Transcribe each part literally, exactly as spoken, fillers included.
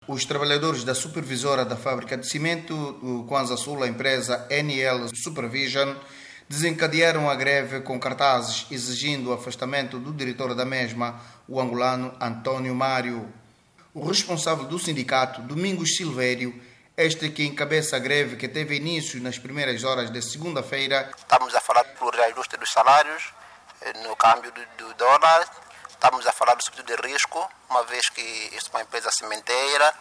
Os trabalhadores da supervisora da fábrica de cimento do Kwanza Sul, a empresa N L Supervision, desencadearam a greve com cartazes exigindo o afastamento do diretor da mesma, o angolano Antônio Mário. O responsável do sindicato, Domingos Silvério, este que encabeça a greve que teve início nas primeiras horas de segunda-feira. Estamos a falar do reajuste dos salários, no câmbio do, do dólar. Estamos a falar do subsídio de risco, uma vez que isto é uma empresa cimenteira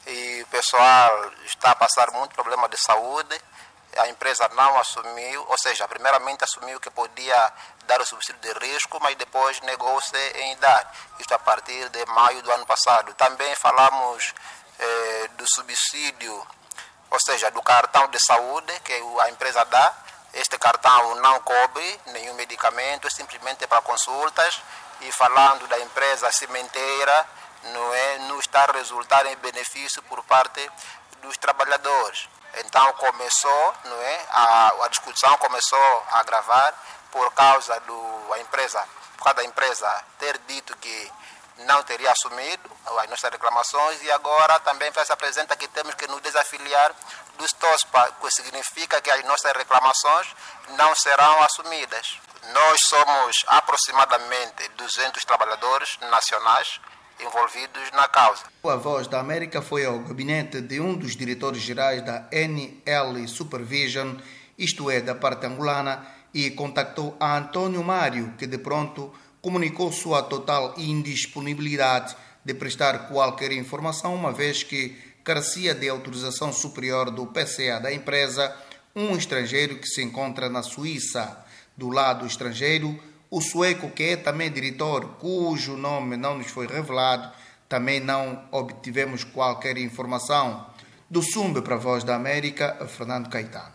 e o pessoal está a passar muito problema de saúde. A empresa não assumiu, ou seja, primeiramente assumiu que podia dar o subsídio de risco, mas depois negou-se em dar. Isto a partir de maio do ano passado. Também falamos eh, do subsídio, ou seja, do cartão de saúde que a empresa dá. Este cartão não cobre nenhum medicamento, é simplesmente para consultas. E falando da empresa cimenteira, não, é, não está a resultar em benefício por parte dos trabalhadores. Então começou, não é, a, a discussão começou a agravar por causa do a empresa, por causa da empresa ter dito que não teria assumido as nossas reclamações e agora também se apresenta que temos que nos desafiliar dos TOSPA, o que significa que as nossas reclamações não serão assumidas. Nós somos aproximadamente duzentos trabalhadores nacionais envolvidos na causa. A Voz da América foi ao gabinete de um dos diretores gerais da N L Supervision, isto é, da parte angolana, e contactou a Antônio Mário, que de pronto comunicou sua total indisponibilidade de prestar qualquer informação, uma vez que carecia de autorização superior do P C A da empresa, um estrangeiro que se encontra na Suíça. Do lado estrangeiro, o sueco, que é também diretor, cujo nome não nos foi revelado, também não obtivemos qualquer informação. Do Sumbe para a Voz da América, Fernando Caetano.